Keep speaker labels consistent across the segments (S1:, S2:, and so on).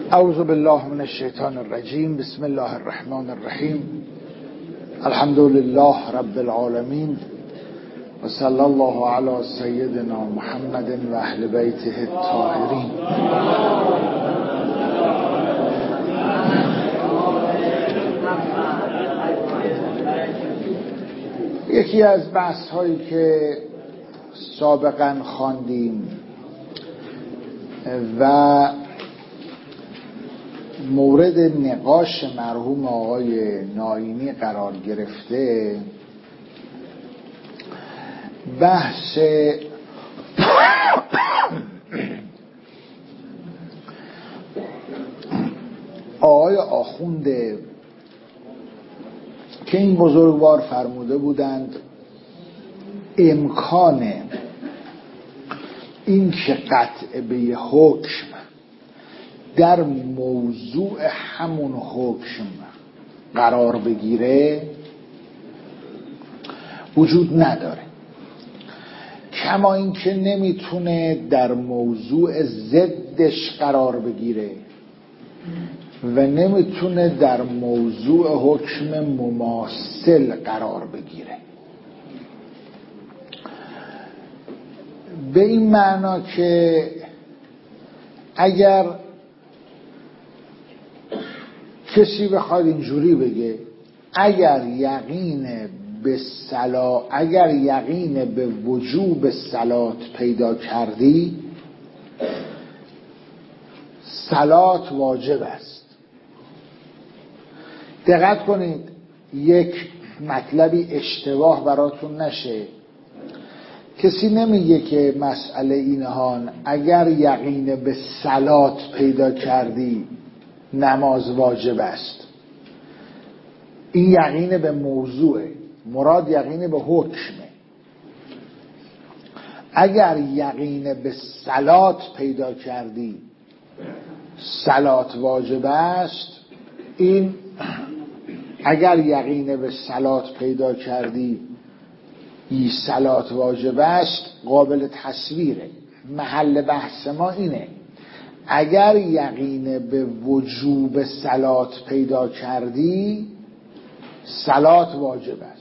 S1: اعوذ بالله من الشیطان الرجیم. بسم الله الرحمن الرحیم. الحمد لله رب العالمین و صلی الله علی سیدنا محمد و اهل بیته الطاهرین. یکی از بحث هایی که سابقا خواندیم و مورد نقاش مرحوم آقای ناینی قرار گرفته، بحث آقای آخونده که این بزرگوار فرموده بودند امکان این که قطع به حکم در موضوع همون حکم قرار بگیره وجود نداره، کما این که نمیتونه در موضوع ضدش قرار بگیره و نمیتونه در موضوع حکم مماثل قرار بگیره. به این معنا که اگر کسی بخواد اینجوری بگه اگر یقین به وجوب صلات پیدا کردی، صلات واجب است. دقت کنید یک مطلبی اشتباه براتون نشه. کسی نمیگه که مسئله اینهان اگر یقین به صلات پیدا کردی نماز واجب است. این یقین به موضوعه، مراد یقین به حکمه. اگر یقین به صلات پیدا کردی صلات واجب است، این اگر یقین به صلات پیدا کردی این صلات واجب است قابل تصویره. محل بحث ما اینه اگر یقین به وجوب صلات پیدا کردی صلات واجب است.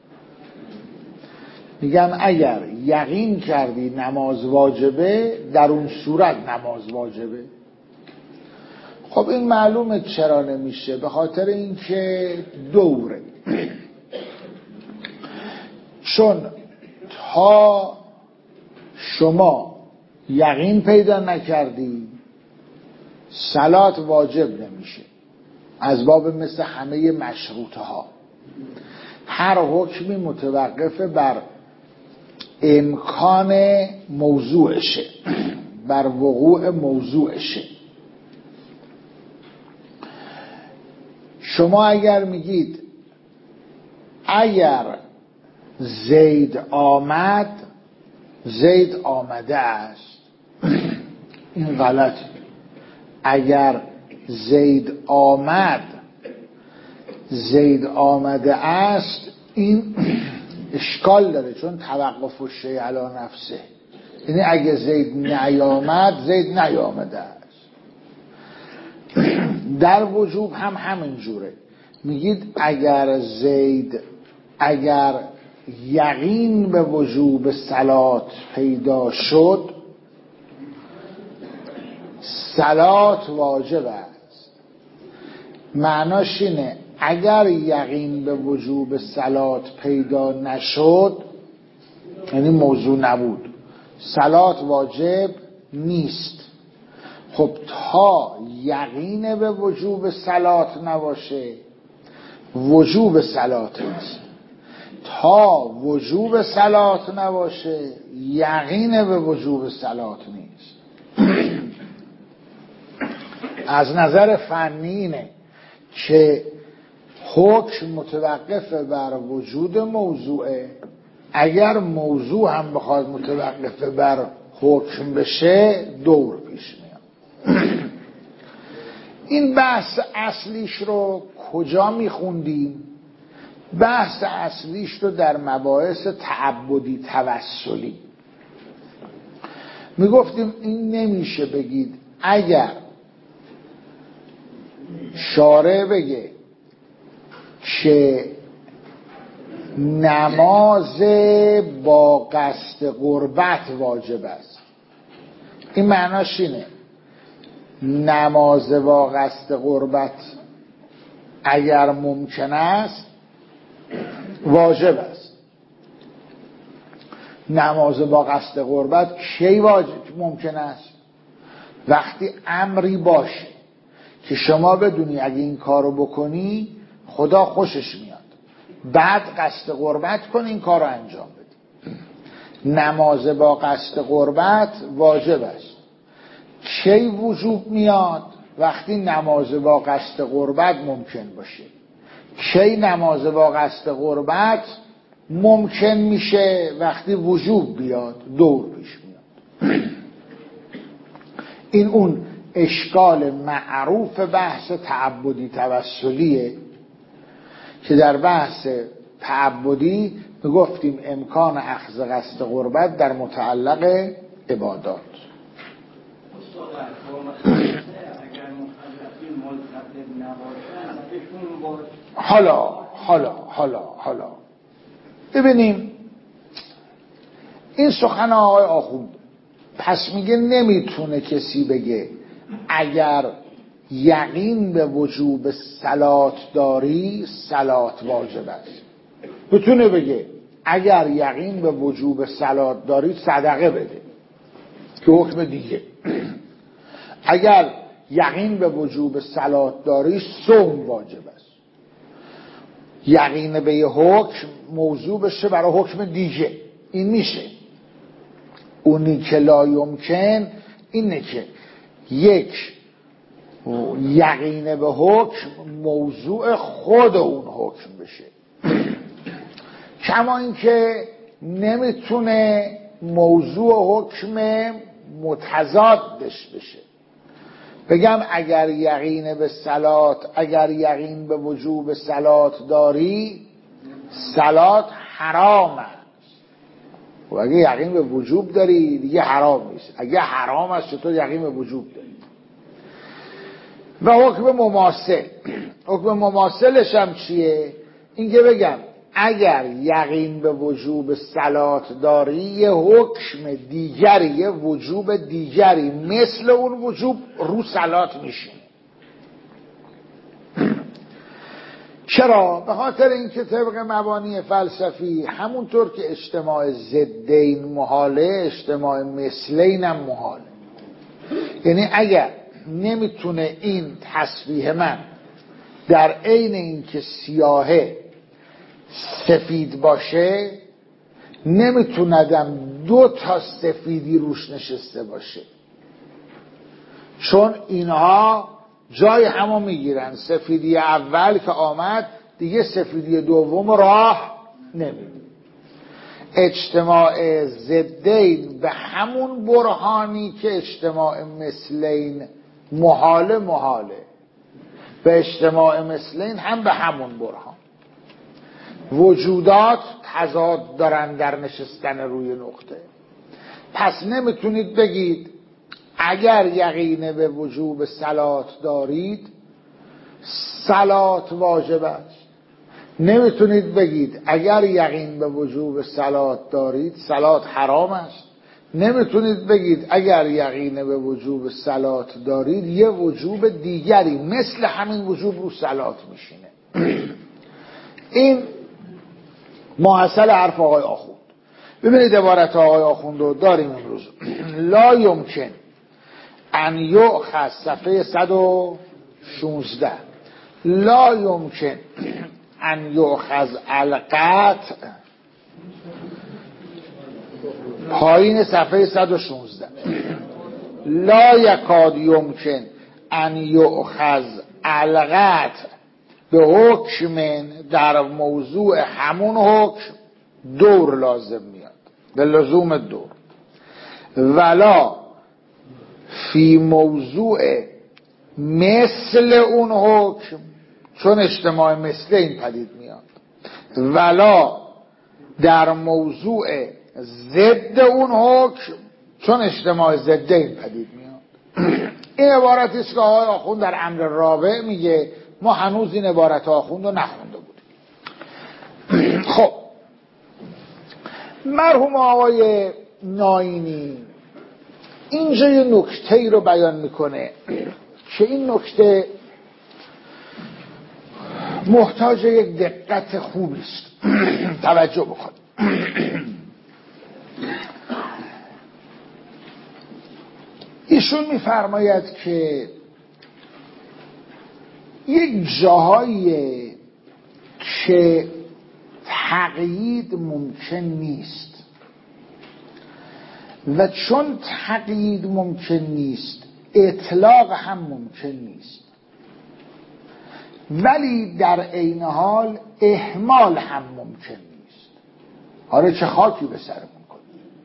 S1: میگم اگر یقین کردی نماز واجبه، در اون صورت نماز واجبه. خب این معلومه چرا نمیشه، به خاطر اینکه دوره. چون تا شما یقین پیدا نکردی صلات واجب نمیشه، از باب مثل همه مشروطه ها. هر حکمی متوقف بر امکان موضوعشه، بر وقوع موضوعشه. شما اگر میگید اگر زید آمد زید آمده است، این غلطه. اگر زید آمد زید آمده است، این اشکال داره، چون توقف الشیء علی نفسه. یعنی اگه زید نیامد زید نیامده است. در وجوب هم همین جوره. میگید اگر یقین به وجوب صلات پیدا شد صلات واجب است. معناش اینه اگر یقین به وجوب صلات پیدا نشد، یعنی موضوع نبود، صلات واجب نیست. خب تا یقین به وجوب صلات نباشه وجوب صلات نیست. تا وجوب صلات نباشه یقین به وجوب صلات نیست. از نظر فنی اینه که حکم متوقف بر وجود موضوعه. اگر موضوع هم بخواد متوقف بر حکم بشه دور پیش میاد. این بحث اصلیش رو کجا میخوندیم؟ بحث اصلیش رو در مباحث تعبدی توسلی میگفتیم. این نمیشه بگید اگر شارع بگه که نماز با قصد قربت واجب است، این معناش اینه نماز با قصد قربت اگر ممکن است واجب است. نماز با قصد قربت کی واجب ممکن است؟ وقتی امری باشه که شما بدونی اگه این کارو بکنی خدا خوشش میاد، بعد قصد قربت کن این کارو انجام بدی. نماز با قصد قربت واجب است. کی وجوب میاد؟ وقتی نماز با قصد قربت ممکن باشه. کی نماز با قصد قربت ممکن میشه؟ وقتی وجوب بیاد، دور پیش میاد. این اون اشکال معروف بحث تعبدی توسلیه که در بحث تعبدی گفتیم امکان اخذ قصد قربت در متعلق عبادات. حالا ببینیم این سخن آقای آخوند. پس میگه نمیتونه کسی بگه اگر یقین به وجوب صلات داری صلات واجب است. بتونه بگه اگر یقین به وجوب صلات داری صدقه بده که حکم دیگه. اگر یقین به وجوب صلات داری صوم واجب است. یقین به یه حکم موضوع بشه برای حکم دیگه، این میشه. اونی که لا یمکن اینه که یک یقین به حکم موضوع خود اون حکم بشه، کما اینکه نمیتونه موضوع حکم متضادش بشه. بگم اگر یقین به صلات، اگر یقین به وجوب صلات داری صلات حرام است. و اگه یقین به وجوب داری دیگه حرام نیست. اگه حرام است چطور یقین به وجوب داری؟ و حکم مماثل، حکم مماثلش هم چیه؟ این که بگم اگر یقین به وجوب صلات داری یه حکم دیگری، یه وجوب دیگری مثل اون وجوب رو صلات میشینه. چرا؟ به خاطر اینکه طبق مبانی فلسفی همونطور که اجتماع ضدین محاله، اجتماع مثلین هم محاله. یعنی اگر نمیتونه این تصریح من در عین اینکه سیاهه سفید باشه، نمیتوندم دو تا سفیدی روش نشسته باشه، چون اینها جای همو میگیرن. سفیدی اول که آمد دیگه سفیدی دوم راه نمیده. اجتماع ضدین به همون برهانی که اجتماع مثلین محاله، به اجتماع مثلین هم به همون برهان. وجودات تضاد دارن در نشستن روی نقطه. پس نمیتونید بگید اگر یقین به وجوب صلات دارید صلات واجب است. نمیتونید بگید اگر یقین به وجوب صلات دارید صلات حرام است. نمیتونید بگید اگر یقین به وجوب صلات دارید یه وجوب دیگری مثل همین وجوب رو صلات میشینه. این محصل حرف آقای آخوند. ببینید عبارت آقای آخوند رو داریم امروز. لا یمکن ان یؤخذ، صفحه 116. لا یمکن ان یؤخذ القطع، پایین صفحه 116. لا یکاد یمکن ان یؤخذ القطع به حکم، در موضوع همون حکم دور لازم میاد، به لزوم دور. ولا فی موضوع مثل اون حکم، چون اجتماع مثل این پدید میاد. ولا در موضوع ضد اون حکم، چون اجتماع ضد این پدید میاد. این عبارتی است که آقای آخوند در امر رابع میگه، ما هنوز این عبارت آخوند رو نخونده بودیم. خب مرحوم آقای ناینی اینجا یه نکته‌ای رو بیان میکنه که این نکته محتاج یک دقت خوبی است. توجه بکن. ایشون میفرماید که یک جاهایی که تقیید ممکن نیست و چون تقیید ممکن نیست اطلاق هم ممکن نیست، ولی در عین حال اهمال هم ممکن نیست. آره چه خاکی به سرمون کنه.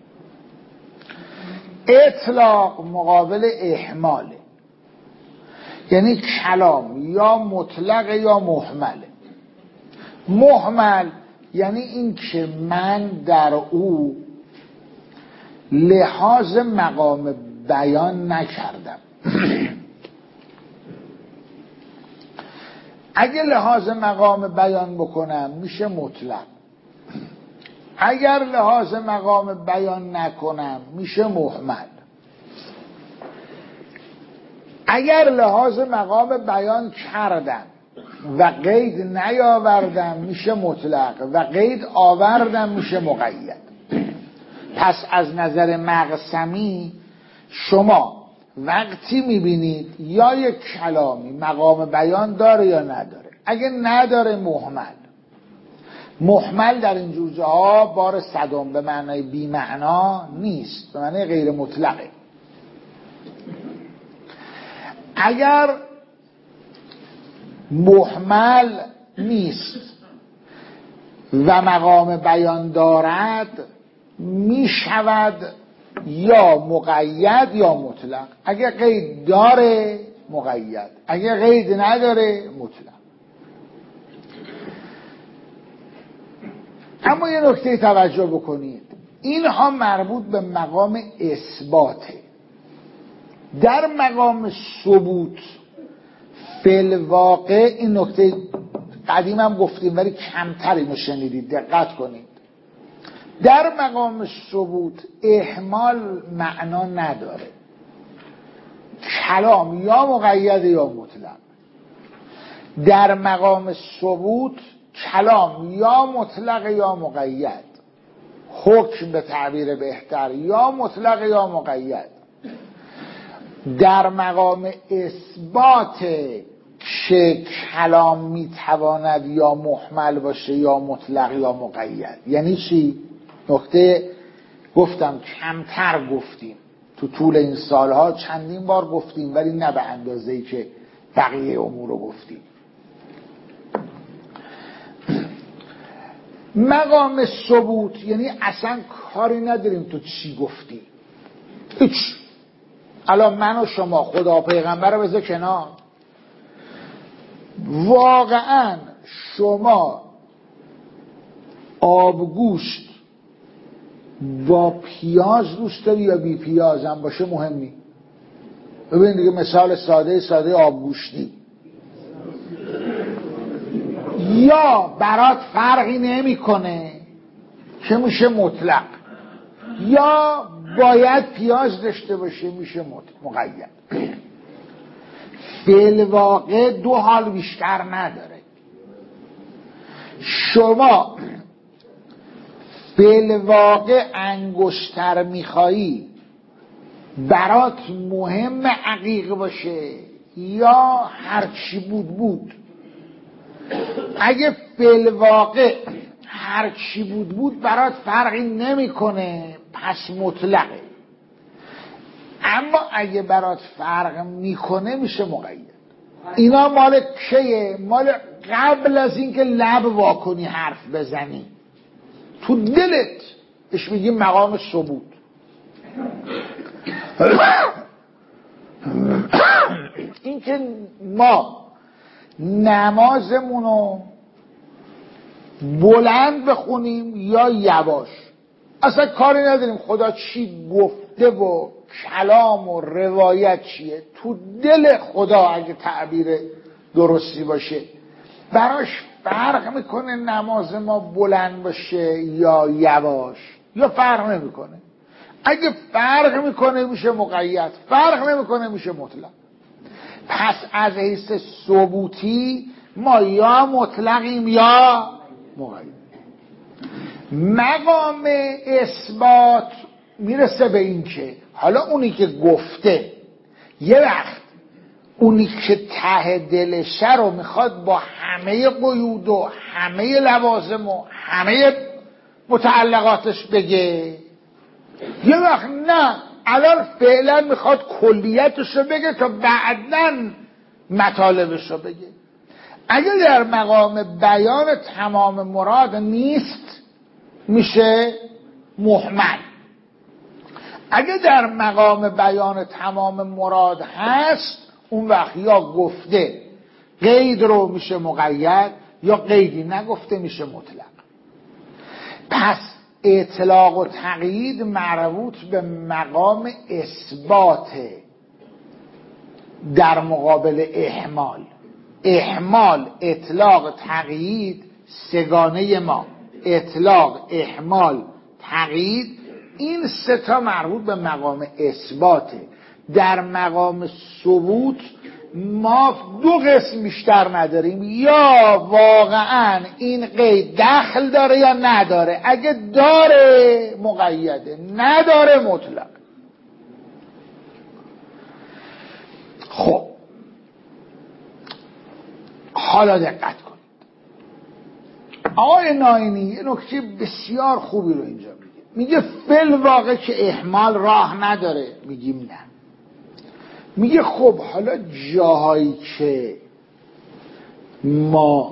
S1: اطلاق مقابل اهماله، یعنی کلام یا مطلق یا محمله. محمل یعنی این که من در او لحاظ مقام بیان نکردم. اگه لحاظ مقام بیان بکنم میشه مطلق، اگر لحاظ مقام بیان نکنم میشه محمل. اگر لحاظ مقام بیان کردم و قید نیاوردم میشه مطلق و قید آوردم میشه مقید. پس از نظر مقسمی شما وقتی میبینید یا یک کلامی مقام بیان داره یا نداره، اگه نداره محمل در این جور جاها بار صدم به معنای بی معنا نیست، به معنای غیر مطلقه. اگر محمل نیست و مقام بیان دارد میشود یا مقید یا مطلق. اگر قید داره مقید، اگر قید نداره مطلق. اما یه نکته توجه بکنید، اینها مربوط به مقام اثباته. در مقام ثبوت فی‌الواقع این نکته قدیم هم گفتیم ولی کمتر اینو شنیدید، دقت کنید. در مقام ثبوت اهمال معنا نداره، کلام یا مقید یا مطلق. در مقام ثبوت کلام یا مطلق یا مقید، حکم به تعبیر بهتر یا مطلق یا مقید. در مقام اثبات که کلام میتواند یا محمل باشه یا مطلق یا مقید. یعنی چی؟ نکته گفتم کمتر گفتیم تو طول این سالها، چندین بار گفتیم ولی نه به اندازه‌ای که بقیه امور رو گفتیم. مقام ثبوت یعنی اصلا کاری نداریم تو چی گفتی، هیچ. الان من و شما خدا پیغمبر رو بذار کنار، واقعا شما آبگوشت با پیاز دوست داری یا بی پیاز هم باشه مهم نیست. ببین دیگه مثال ساده آبگوشتی، یا برات فرقی نمیکنه که میشه مطلق، یا باید پیاز داشته باشه میشه مقید. فی‌الواقع دو حال بیشتر نداره. شما فی‌الواقع انگشتر میخوایی برات مهم عقیق باشه یا هرچی بود. اگه فی‌الواقع هرچی بود برات فرقی نمیکنه پس مطلقه. اما اگه برات فرق میکنه میشه مقید. اینا مال کیه؟ مال قبل از اینکه لب واکنی حرف بزنی، تو دلت اش میگیم مقام ثبوت. این که ما نمازمونو بلند بخونیم یا یواش، اصلا کاری نداریم خدا چی گفته و کلام و روایت چیه؟ تو دل خدا اگه تعبیر درستی باشه براش فرق میکنه نماز ما بلند باشه یا یواش، یا فرق نمیکنه. اگه فرق میکنه میشه مقید، فرق نمیکنه میشه مطلق. پس از حیث ثبوتی ما یا مطلقیم یا مقید. مقام اثبات میرسه به این که حالا اونی که گفته یه وقت اونی که ته دلشه رو میخواد با همه قیود و همه لوازم و همه متعلقاتش بگه، یه وقت نه، الان فعلا میخواد کلیتش رو بگه تا بعداً مطالبش رو بگه. اگه در مقام بیان تمام مراد نیست میشه محمل. اگه در مقام بیان تمام مراد هست اون وقت یا گفته قید رو میشه مقید، یا قیدی نگفته میشه مطلق. پس اطلاق و تقیید مربوط به مقام اثباته در مقابل احمال. احمال، اطلاق، تقیید سگانه ما، اطلاق، احمال، تقیید، این سه تا مربوط به مقام اثباته. در مقام ثبوت ما دو قسم بیشتر نداریم، یا واقعا این قید دخل داره یا نداره. اگه داره مقیده، نداره مطلق. خب حالا دقت کنید، آقای ناینی یه نکته بسیار خوبی رو اینجا میگه فل واقع که احمال راه نداره. میگیم نه. میگه خب حالا جاهایی که ما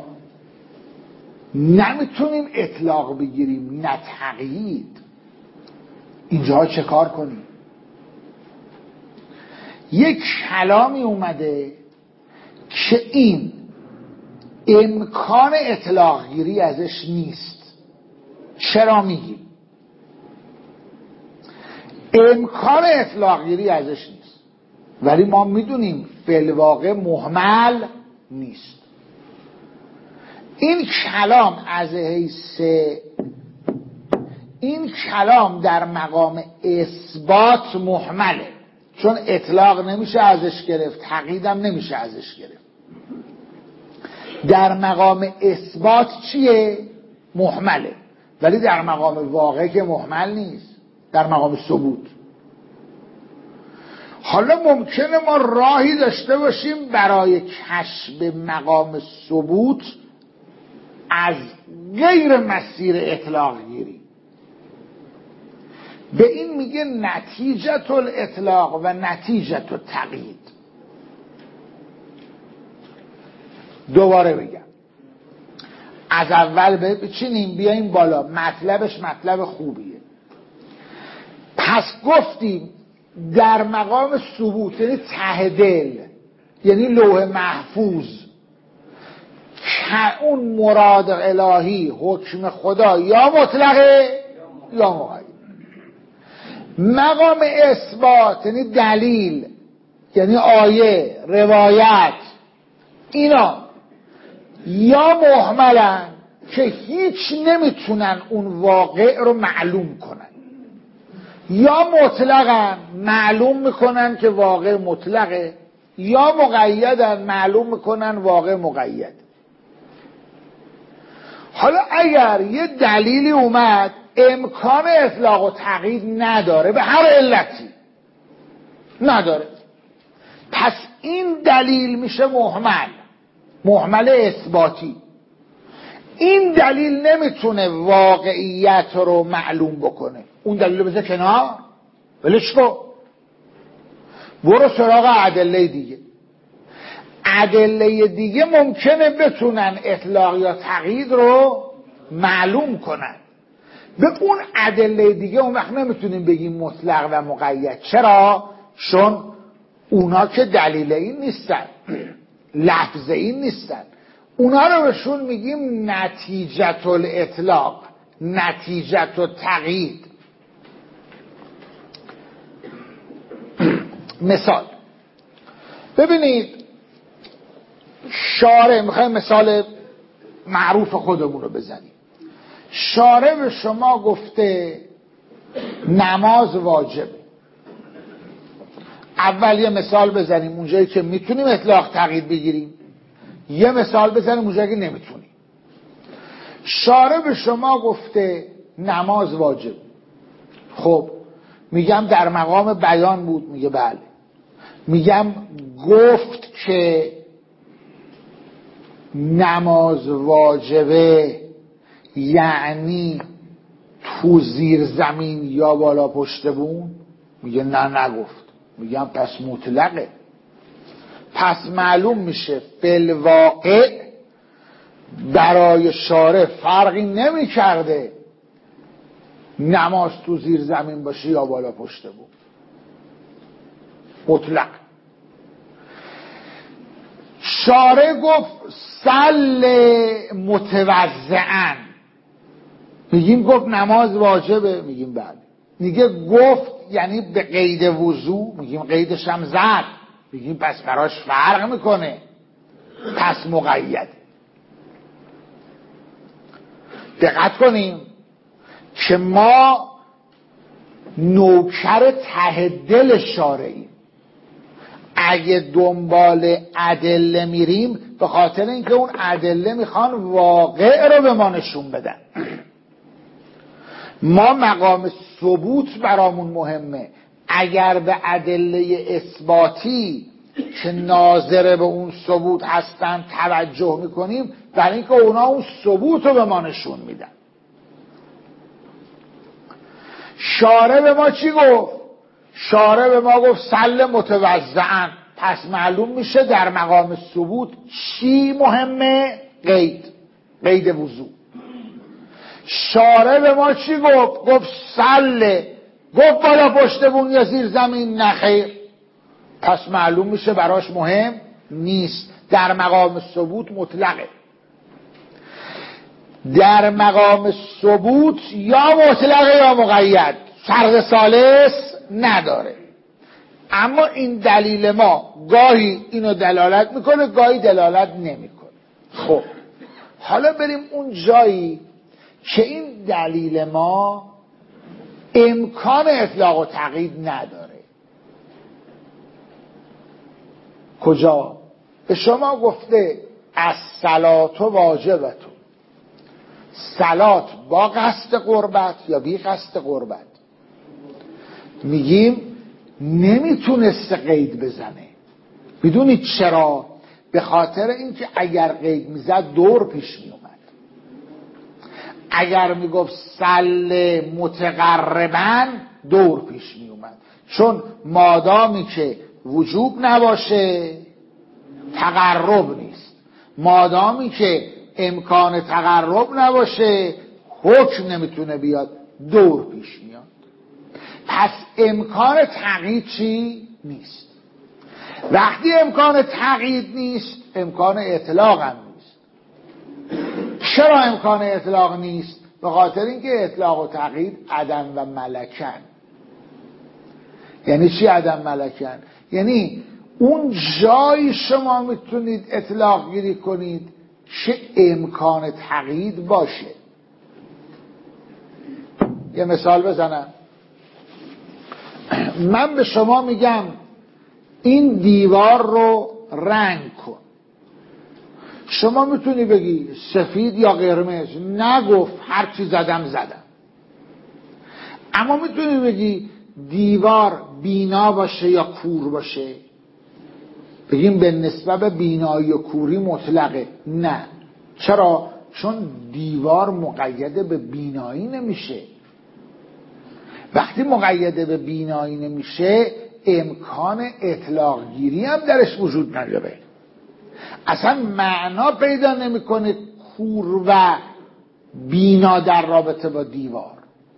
S1: نمیتونیم اطلاق بگیریم نه تقیید، اینجا چه کار کنیم؟ یک کلامی اومده که این امکان اطلاق گیری ازش نیست. چرا میگیم؟ امکان اطلاق گیری ازش نیست، ولی ما میدونیم فی‌الواقع محمل نیست. این کلام از حیث این کلام در مقام اثبات محمله، چون اطلاق نمیشه ازش گرفت، تقییدم نمیشه ازش گرفت. در مقام اثبات چیه؟ محمله. ولی در مقام واقع که محمل نیست، در مقام ثبوت. حالا ممکنه ما راهی داشته باشیم برای کشف مقام ثبوت از غیر مسیر اطلاق گیری. به این میگه نتیجه الاطلاق و نتیجه التقیید. دوباره بگم، از اول بچینیم بیاییم بالا، مطلبش مطلب خوبیه. پس گفتیم در مقام ثبوت، یعنی ته دل، یعنی لوح محفوظ، که اون مراد الهی، حکم خدا یا مطلقه یا مقید. مقام اثبات یعنی دلیل، یعنی آیه، روایت، اینا یا محملن که هیچ نمیتونن اون واقع رو معلوم کنن، یا مطلقن معلوم میکنن که واقع مطلقه، یا مقیدن معلوم میکنن واقع مقید. حالا اگر یه دلیلی اومد امکان اطلاق و تقیید نداره، به هر علتی نداره، پس این دلیل میشه محمل اثباتی. این دلیل نمیتونه واقعیت رو معلوم بکنه، اون دلیل رو بذار کنار، ولش کن، برو سراغ ادله دیگه. ادله دیگه ممکنه بتونن اطلاق یا تقیید رو معلوم کنن. به اون ادله دیگه اون وقت نمیتونیم بگیم مطلق و مقید. چرا؟ چون اونا که دلیل این نیستن، لفظ این نیستن. اونا رو بهشون میگیم نتیجه الاطلاق، نتیجه التقیید. مثال ببینید، شارع، میخوایم مثال معروف خودمون رو بزنیم. شارع به شما گفته نماز واجب. اول یه مثال بزنیم اونجایی که میتونیم اطلاق تقیید بگیریم، یه مثال بزنیم اونجایی که نمیتونیم. شارع به شما گفته نماز واجب. خب میگم در مقام بیان بود، میگه بله. میگم گفت که نماز واجبه یعنی تو زیر زمین یا بالا پشت بون؟ میگه نه نگفت. میگم پس مطلقه. پس معلوم میشه بالواقع برای شارع فرقی نمی کرده نماز تو زیر زمین باشه یا بالا پشت بود، مطلق. شارع گفت صل متوضعاً، میگیم گفت نماز واجبه، میگیم بله. میگه گفت یعنی به قید وضو، میگیم قیدش هم زد، میگیم پس براش فرق میکنه، پس مقید. دقت کنیم که ما نوکر ته دل شارعیم. اگه دنبال ادله میریم به خاطر اینکه اون ادله میخوان واقع رو به ما نشون بدن. ما مقام ثبوت برامون مهمه. اگر به ادله اثباتی که ناظر به اون ثبوت هستن توجه میکنیم، برای اینکه اونا اون ثبوت رو به ما نشون میدن. شارع به ما چی گفت؟ شارع به ما گفت صل متوضعاً. پس معلوم میشه در مقام ثبوت چی مهمه؟ قید وضو. شارع به ما چی گفت؟ گفت صل. گفت بالا پشت بون یا زیر زمین؟ نخیر. پس معلوم میشه براش مهم نیست. در مقام ثبوت مطلقه. در مقام ثبوت یا مطلقه یا مقید، فرق ثالث نداره. اما این دلیل ما گاهی اینو دلالت میکنه، گاهی دلالت نمیکنه. خب حالا بریم اون جایی که این دلیل ما امکان اطلاق و تقیید نداره. کجا؟ به شما گفته الصلاة واجبتون، صلات با قصد قربت یا بی قصد قربت. میگیم نمیتونست قید بزنه. میدونید چرا؟ به خاطر اینکه اگر قید میزد دور پیش میومد. اگر میگفت صل متقرباً دور پیش میومد، چون مادامی که وجوب نباشه تقرب نیست، مادامی که امکان تقرب نباشه حکم نمیتونه بیاد، دور پیش میاد. پس امکان تقیید چی؟ نیست. وقتی امکان تقیید نیست امکان اطلاق هم نیست. چرا امکان اطلاق نیست؟ به خاطر اینکه اطلاق و تقیید عدم و ملکن. یعنی چی عدم ملکن؟ یعنی اون جایی شما میتونید اطلاق گیری کنید که امکان تقیید باشه. یه مثال بزنم. من به شما میگم این دیوار رو رنگ کن. شما میتونی بگی سفید یا قرمز، نگفت هر چی زدم. اما میتونی بگی دیوار بینا باشه یا کور باشه. بگیم به نسبت بینایی و کوری مطلقه. نه. چرا؟ چون دیوار مقید به بینایی نمیشه. وقتی مقید به بینایی نمیشه امکان اطلاق گیری هم درش وجود نداره. اصلا معنا پیدا نمیکنه کور و بینا در رابطه با دیوار.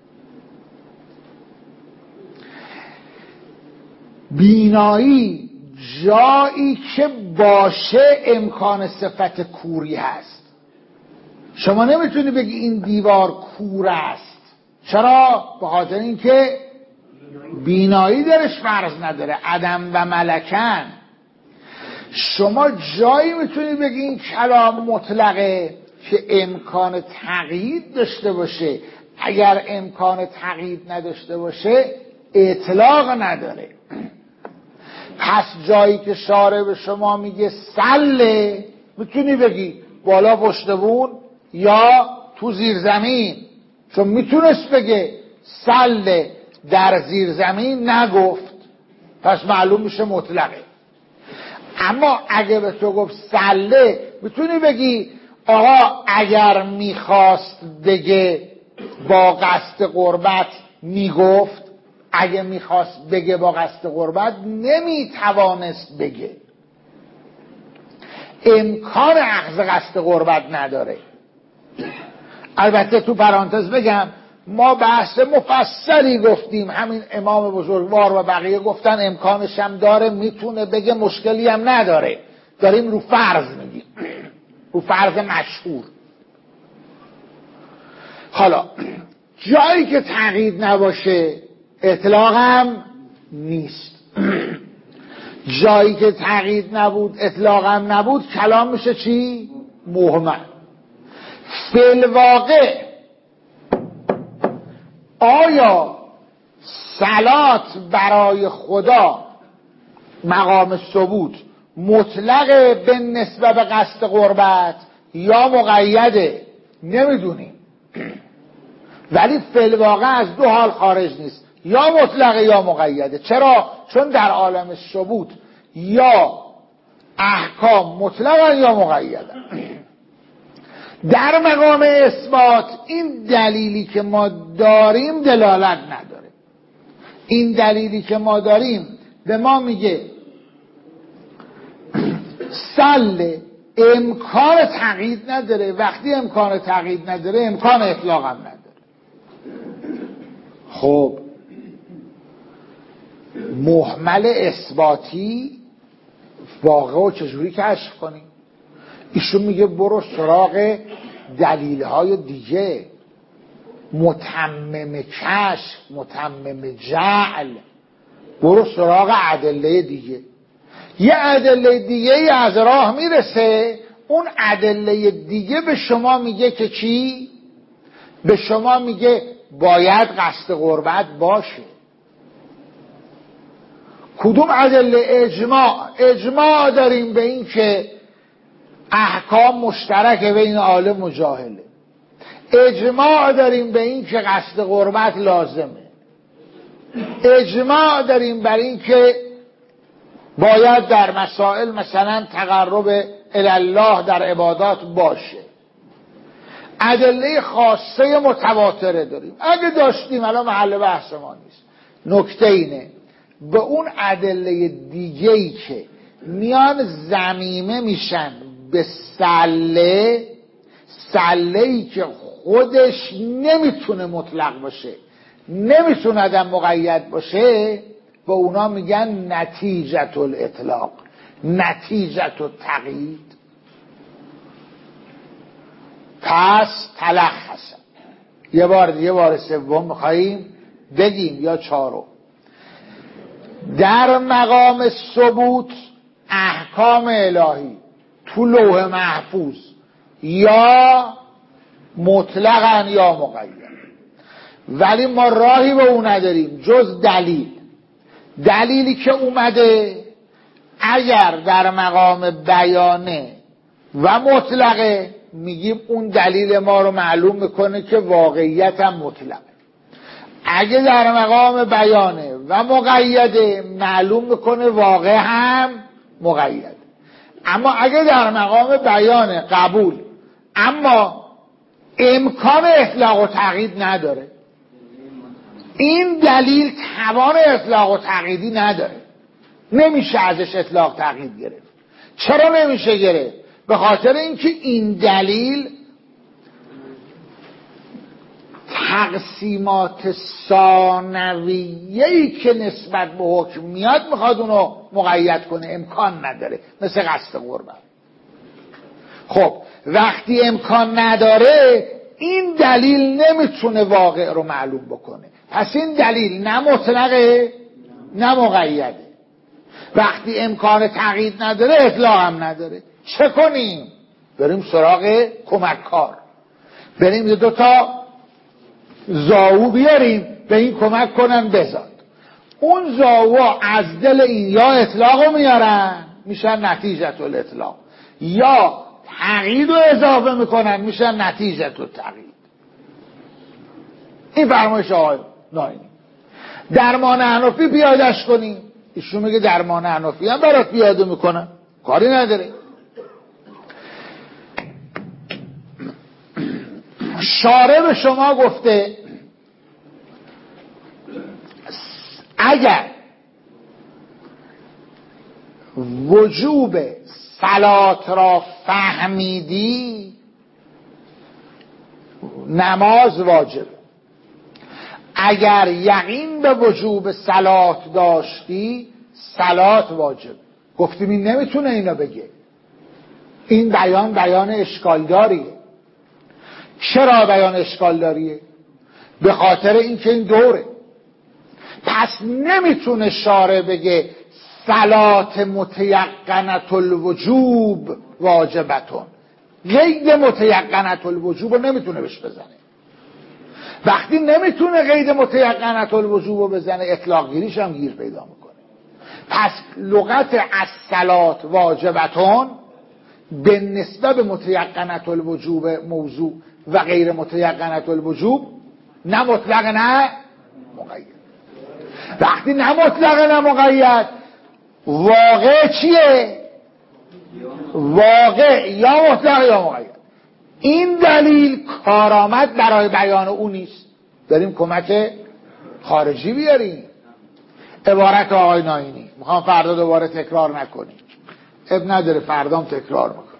S1: بینایی جایی که باشه امکان صفت کوری هست. شما نمیتونی بگی این دیوار کور است. چرا؟ به خاطر اینکه بینایی درش فرض نداره، عدم و ملکن. شما جایی میتونی بگی این کلام مطلقه که امکان تقیید داشته باشه، اگر امکان تقیید نداشته باشه اطلاق نداره. پس جایی که شارع به شما میگه سله، میتونی بگی بالا پشت بون یا تو زیر زمین، چون میتونست بگه سله در زیر زمین نگفت، پس معلوم میشه مطلقه. اما اگه به تو گفت سله، میتونی بگی آقا اگر میخواست بگه با قصد قربت میگفت، اگه میخواست بگه با قصد قربت نمیتوانست بگه، امکان اخذ قصد قربت نداره. البته تو پرانتز بگم ما بحث مفصلی گفتیم، همین امام بزرگوار و بقیه گفتن امکانش هم داره، میتونه بگه، مشکلی هم نداره. داریم رو فرض میگیم، رو فرض مشهور. حالا جایی که تقیید نباشه اطلاق هم نیست. جایی که تقیید نبود اطلاق هم نبود کلام میشه چی؟ مهمل. فی الواقع آیا صلات برای خدا مقام ثبوت مطلق به نسبت به قصد قربت یا مقیده؟ نمیدونیم، ولی فی الواقع از دو حال خارج نیست، یا مطلقه یا مقیده. چرا؟ چون در عالم ثبوت یا احکام مطلقا یا مقیدن. در مقام اثبات این دلیلی که ما داریم دلالت نداره. این دلیلی که ما داریم به ما میگه سل امکان تقیید نداره، وقتی امکان تقیید نداره امکان اطلاق هم نداره. خب محمل اثباتی واقع رو چجوری کشف کنیم؟ ایشون میگه برو سراغ دلیل‌های دیگه، متمم کشف، متمم جعل، برو سراغ ادله دیگه. یه ادله دیگه ای از راه میرسه، اون ادله دیگه به شما میگه که چی؟ به شما میگه باید قصد قربت باشه. کدوم ادله؟ اجماع داریم به این که احکام مشترک بین عالم و جاهله. اجماع داریم به این که قصد قربت لازمه. اجماع داریم بر این که باید در مسائل مثلا تقرب الله در عبادات باشه. ادله خاصه متواتره داریم. اگه داشتیم، الان محل بحث ما نیست. نکته اینه به اون ادله دیگه‌ای که میان ضمیمه میشن به سله‌ای که خودش نمیتونه مطلق باشه، نمیتونه عدم مقید باشه، به اونا میگن نتیجت الاطلاق، نتیجت التقیید. پس تلخص یه بار سوم میخواییم بگیم یا چهارم. در مقام ثبوت احکام الهی تو لوح محفوظ یا مطلقاً یا مقید، ولی ما راهی به اون نداریم جز دلیلی که اومده اگر در مقام بیانه و مطلقه، میگیم اون دلیل ما رو معلوم میکنه که واقعیت هم مطلقه. اگه در مقام بیانه و مقیده، معلوم میکنه واقع هم مقیده. اما اگه در مقام بیانه قبول، اما امکان اطلاق و تقیید نداره، این دلیل توان اطلاق و تقییدی نداره، نمیشه ازش اطلاق تقیید گرفت. چرا نمیشه گرفت؟ به خاطر اینکه این دلیل تقسیمات ثانویه‌ای که نسبت به حکم میاد میخواد اونو مقید کنه، امکان نداره، مثل قصد قربت. خب وقتی امکان نداره، این دلیل نمیتونه واقع رو معلوم بکنه، پس این دلیل نه مطلقه نه مقیده. وقتی امکان تقیید نداره اطلاق هم نداره. چه کنیم؟ بریم سراغ کمک کار، بریم یه دوتا زاو بیاریم به این کمک کنن بزاد. اون زاوا از دل این یا اطلاقو میارن میشن نتیجه الاطلاق، یا تقیید رو اضافه میکنن میشن نتیجه التقیید. این فرمایش آقای ناینی. درمان حنفی پیادهش کنیم، ایشون میگه درمان حنفی هم برات پیاده میکنن، کاری نداره. شارع به شما گفته اگر وجوب صلات را فهمیدی نماز واجب، اگر یقین به وجوب صلات داشتی صلات واجب. گفتیم این نمیتونه اینا بگه، این بیان اشکال داریه. چرا بیان اشکال داریه؟ به خاطر اینکه این دوره. پس نمیتونه شارع بگه صلات متیقنة الوجوب واجبتون، قید متیقنة الوجوب رو نمیتونه بهش بزنه. وقتی نمیتونه قید متیقنة الوجوب رو بزنه اطلاق گیریش هم گیر پیدا میکنه. پس لغت الصلات واجبتون به نسبت به متیقنة الوجوب موضوع و غیر متیقنة الوجوب نه مطلق نه مقید. وقتی نه مطلق نه مقید واقع چیه؟ واقع یا مطلق یا مقید. این دلیل کارآمد برای بیان او نیست. داریم کمک خارجی بیاریم. عبارت آقای ناینی میخوام فردا دوباره تکرار نکنیم، اب نداره فردام تکرار میکنم.